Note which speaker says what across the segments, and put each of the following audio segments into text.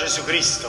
Speaker 1: Gesù Cristo.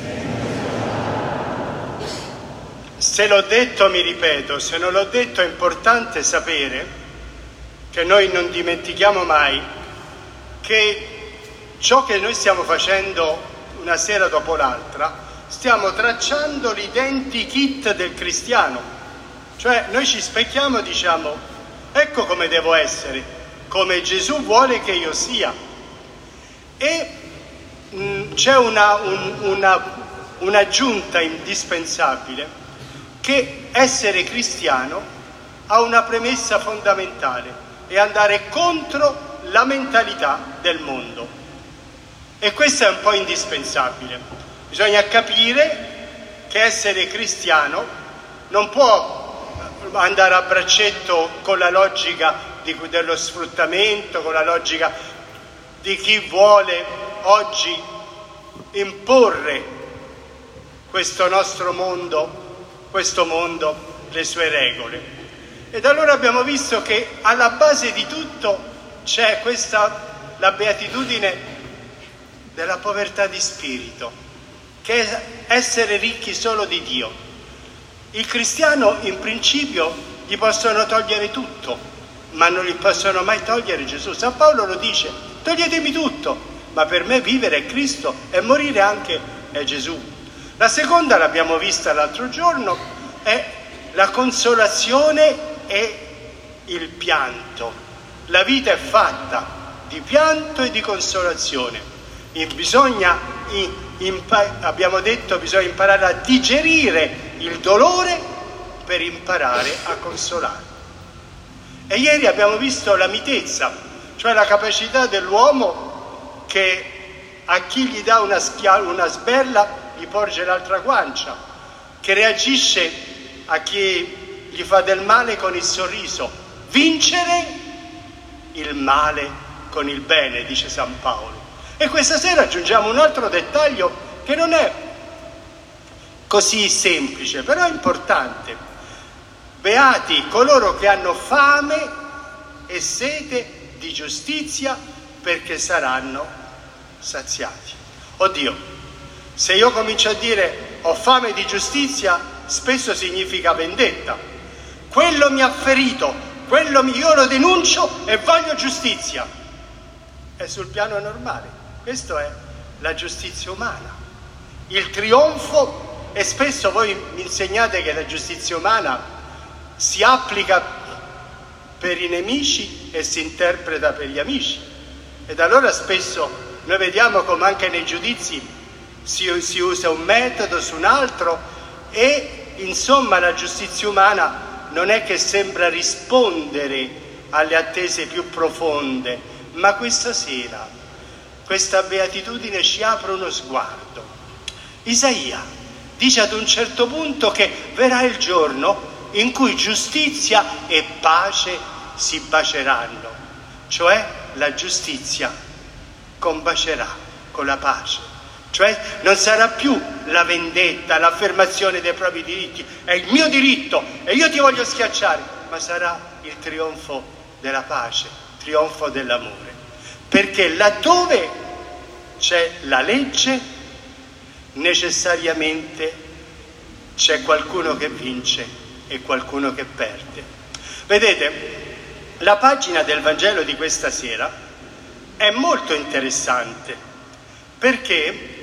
Speaker 1: Se l'ho detto mi ripeto, se non l'ho detto è importante sapere che noi non dimentichiamo mai che ciò che noi stiamo facendo una sera dopo l'altra, stiamo tracciando l'identikit del cristiano. Cioè noi ci specchiamo e diciamo: ecco come devo essere, come Gesù vuole che io sia. E c'è un'aggiunta indispensabile, che essere cristiano ha una premessa fondamentale: è andare contro la mentalità del mondo. E questo è un po' indispensabile. Bisogna capire che essere cristiano non può andare a braccetto con la logica dello sfruttamento, con la logica di chi vuole oggi imporre questo nostro mondo, le sue regole. Ed allora abbiamo visto che alla base di tutto c'è la beatitudine della povertà di spirito, che è essere ricchi solo di Dio. Il cristiano in principio gli possono togliere tutto, ma non gli possono mai togliere Gesù. San Paolo lo dice: toglietemi tutto, ma per me vivere è Cristo e morire anche è Gesù. La seconda, l'abbiamo vista l'altro giorno, è la consolazione e il pianto. La vita è fatta di pianto e di consolazione. Abbiamo detto, bisogna imparare a digerire il dolore per imparare a consolare. E ieri abbiamo visto la mitezza, cioè la capacità dell'uomo che a chi gli dà una sberla gli porge l'altra guancia, che reagisce a chi gli fa del male con il sorriso. Vincere il male con il bene, dice San Paolo. E questa sera aggiungiamo un altro dettaglio che non è così semplice, però è importante. Beati coloro che hanno fame e sete di giustizia, perché saranno saziati. Oddio, se io comincio a dire ho fame di giustizia, spesso significa vendetta. Quello mi ha ferito, io lo denuncio e voglio giustizia. È sul piano normale. Questa è la giustizia umana, il trionfo. E spesso voi mi insegnate che la giustizia umana si applica per i nemici e si interpreta per gli amici. Ed allora spesso noi vediamo come anche nei giudizi si usa un metodo su un altro, e insomma la giustizia umana non è che sembra rispondere alle attese più profonde, ma questa sera questa beatitudine ci apre uno sguardo. Isaia dice ad un certo punto che verrà il giorno in cui giustizia e pace si bacieranno, cioè la giustizia combacerà con la pace, cioè non sarà più la vendetta, l'affermazione dei propri diritti, è il mio diritto e io ti voglio schiacciare, ma sarà il trionfo della pace, trionfo dell'amore. Perché laddove c'è la legge, necessariamente c'è qualcuno che vince e qualcuno che perde. Vedete, la pagina del Vangelo di questa sera è molto interessante, perché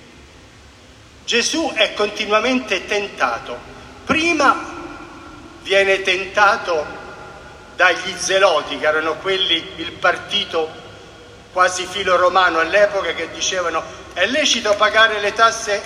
Speaker 1: Gesù è continuamente tentato. Prima viene tentato dagli zeloti, che erano quelli, il partito quasi filo romano all'epoca, che dicevano: è lecito pagare le tasse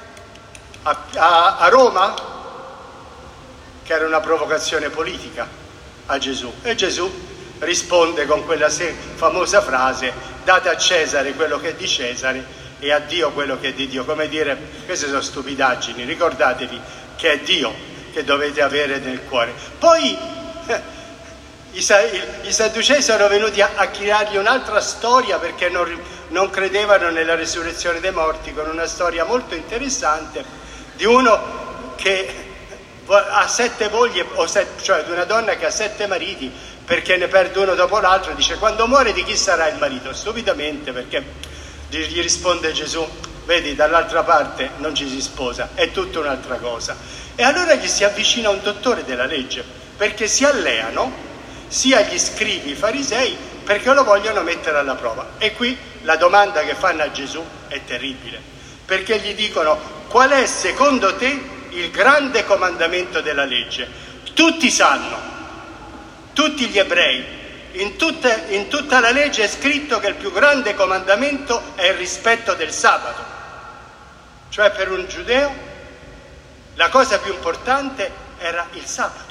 Speaker 1: a Roma? Che era una provocazione politica a Gesù. E Gesù risponde con quella famosa frase: date a Cesare quello che è di Cesare e a Dio quello che è di Dio. Come dire, queste sono stupidaggini, ricordatevi che è Dio che dovete avere nel cuore. Poi i Sadducei sono venuti a creargli un'altra storia, perché non credevano nella resurrezione dei morti, con una storia molto interessante di uno che ha 7 mogli, cioè di una donna che ha 7 mariti, perché ne perde uno dopo l'altro. Dice: quando muore di chi sarà il marito? Stupidamente, perché gli risponde Gesù: vedi, dall'altra parte non ci si sposa, è tutta un'altra cosa. E allora gli si avvicina un dottore della legge, perché si alleano sia gli scribi, i farisei, perché lo vogliono mettere alla prova. E qui la domanda che fanno a Gesù è terribile, perché gli dicono: qual è secondo te il grande comandamento della legge? Tutti sanno, tutti gli ebrei, in tutta la legge è scritto che il più grande comandamento è il rispetto del sabato. Cioè, per un giudeo la cosa più importante era il sabato.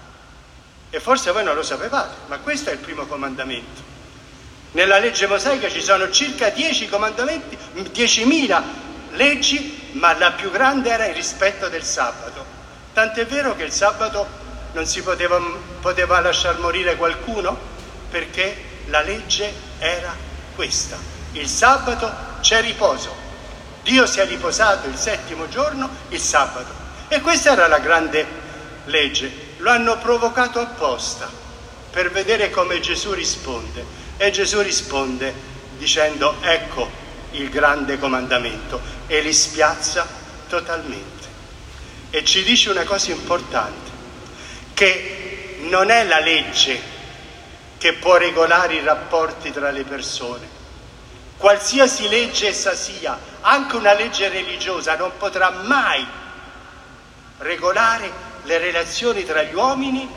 Speaker 1: E forse voi non lo sapevate, ma questo è il primo comandamento. Nella legge mosaica ci sono circa 10 comandamenti, 10.000 leggi, ma la più grande era il rispetto del sabato. Tant'è vero che il sabato non si poteva lasciar morire qualcuno, perché la legge era questa: il sabato c'è riposo, Dio si è riposato il settimo giorno, il sabato. E questa era la grande legge. Lo hanno provocato apposta per vedere come Gesù risponde, e Gesù risponde dicendo: ecco il grande comandamento, e li spiazza totalmente. E ci dice una cosa importante, che non è la legge che può regolare i rapporti tra le persone. Qualsiasi legge essa sia, anche una legge religiosa, non potrà mai regolare le relazioni tra gli uomini,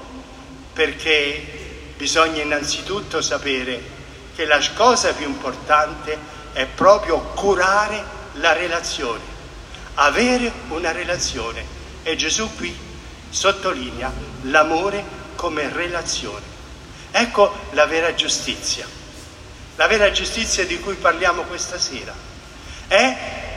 Speaker 1: perché bisogna innanzitutto sapere che la cosa più importante è proprio curare la relazione, avere una relazione. E Gesù qui sottolinea l'amore come relazione. Ecco la vera giustizia. La vera giustizia di cui parliamo questa sera è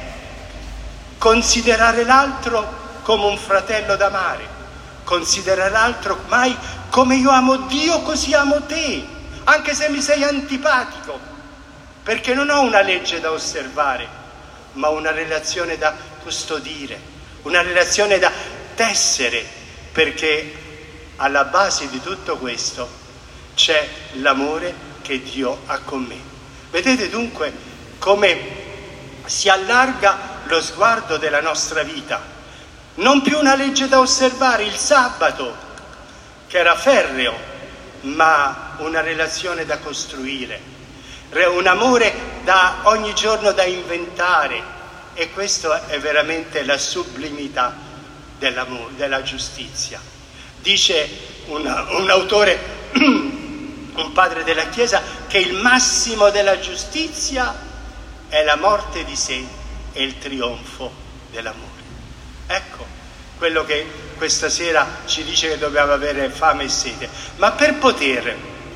Speaker 1: considerare l'altro come un fratello da amare, considerare l'altro mai come io amo Dio, così amo te, anche se mi sei antipatico, perché non ho una legge da osservare, ma una relazione da custodire, una relazione da tessere, perché alla base di tutto questo c'è l'amore che Dio ha con me. Vedete dunque come si allarga lo sguardo della nostra vita. Non più una legge da osservare, il sabato, che era ferreo, ma una relazione da costruire, un amore da ogni giorno da inventare. E questa è veramente la sublimità dell'amore, della giustizia. Dice un autore, un padre della Chiesa, che il massimo della giustizia è la morte di sé e il trionfo dell'amore. Ecco quello che questa sera ci dice che dobbiamo avere fame e sete. Ma per poter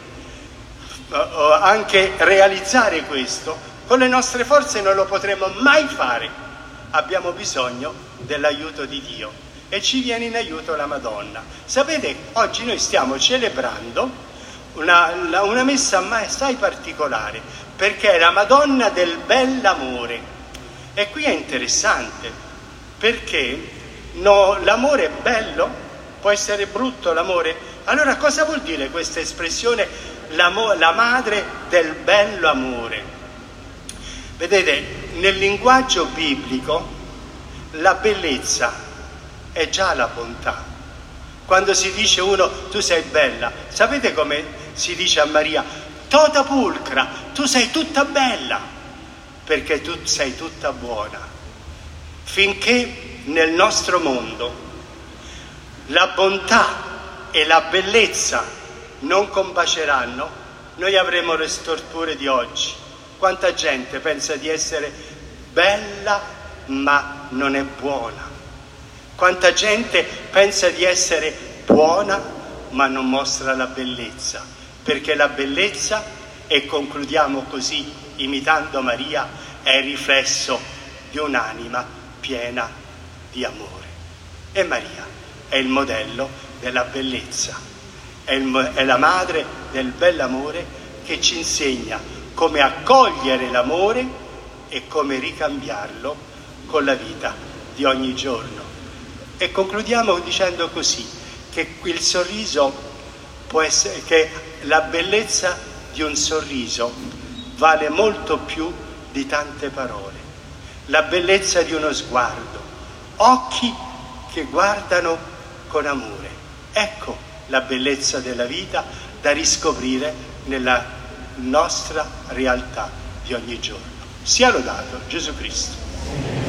Speaker 1: anche realizzare questo, con le nostre forze non lo potremo mai fare. Abbiamo bisogno dell'aiuto di Dio, e ci viene in aiuto la Madonna. Sapete, oggi noi stiamo celebrando una messa assai particolare, perché è la Madonna del Bell'amore. E qui è interessante, perché l'amore è bello, può essere brutto l'amore. Allora cosa vuol dire questa espressione, la madre del bello amore? Vedete, nel linguaggio biblico la bellezza è già la bontà. Quando si dice uno tu sei bella, sapete come si dice a Maria? Tota pulcra, tu sei tutta bella, perché tu sei tutta buona. Finché nel nostro mondo la bontà e la bellezza non combaceranno, noi avremo le storture di oggi. Quanta gente pensa di essere bella ma non è buona? Quanta gente pensa di essere buona ma non mostra la bellezza? Perché la bellezza, e concludiamo così imitando Maria, è il riflesso di un'anima piena di amore. E Maria è il modello della bellezza, è la madre del bell'amore, che ci insegna come accogliere l'amore e come ricambiarlo con la vita di ogni giorno. E concludiamo dicendo così, che il sorriso può essere, che la bellezza di un sorriso vale molto più di tante parole, la bellezza di uno sguardo, occhi che guardano con amore. Ecco la bellezza della vita da riscoprire nella nostra realtà di ogni giorno. Sia lodato Gesù Cristo.